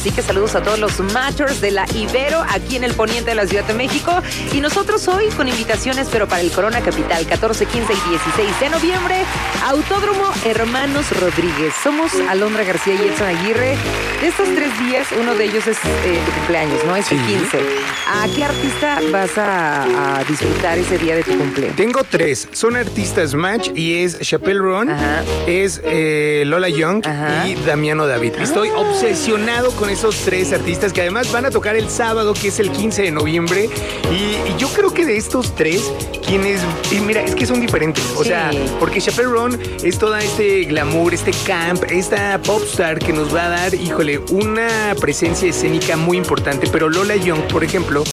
Así que saludos a todos los matchers de la Ibero aquí en el poniente de la Ciudad de México. Y nosotros hoy con invitaciones, pero para el Corona Capital, 14, 15 y 16 de noviembre, Autódromo Hermanos Rodríguez. Somos Alondra García y Edson Aguirre. De estos 3 días, uno de ellos es tu cumpleaños, ¿no? Es el 15. ¿A qué artista vas a disfrutar ese día de tu cumpleaños? Tengo 3. Son artistas match y es Chappelle Roan, es Lola Young y Damiano David. Estoy obsesionado con esos 3 artistas que además van a tocar el sábado, que es el 15 de noviembre. Y yo creo que de estos 3, mira, es que son diferentes. O sea, porque Chappelle Roan es todo este glamour, este camp, esta popstar que nos va a dar, híjole, una presencia escénica muy importante. Pero Lola Young, por ejemplo,